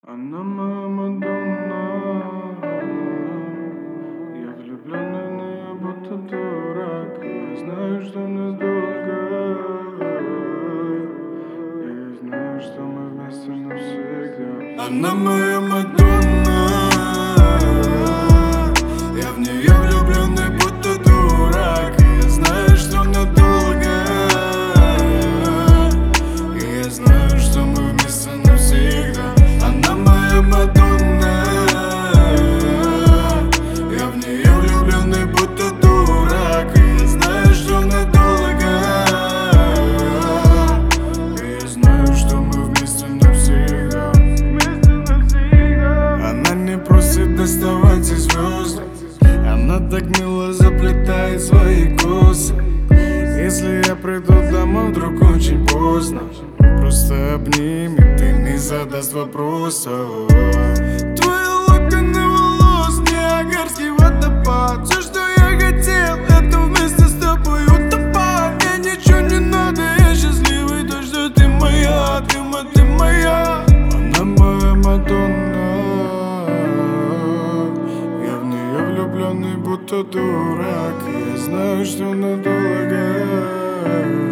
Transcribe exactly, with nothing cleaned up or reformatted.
Она моя Мадонна. Я влюблен в нее, будто дурак. Я знаю, что надолго. Я знаю, что мы вместе навсегда. Она моя Мадонна. Я в нее влюбленный, будто дурак. Я знаю, что надолго. И я знаю, что мы вместе навсегда. Она моя Мадонна. Я в нее влюбленный, будто дурак. И я знаю, что надолго. И я знаю, что мы вместе навсегда. Она не просит доставать из звезд. Она так мило заплетает свои косы. Если я приду домой, вдруг очень поздно, просто обними, ты не задаст вопросов. Твои локоны волос, Ниагарский водопад. Все, что я хотел, это вместе с тобой утопать. Мне ничего не надо, я счастливый, то, что ты моя, ты моя, ты моя. Она моя Мадонна. Я в нее влюбленный, будто дурак. Я знаю, что надолго.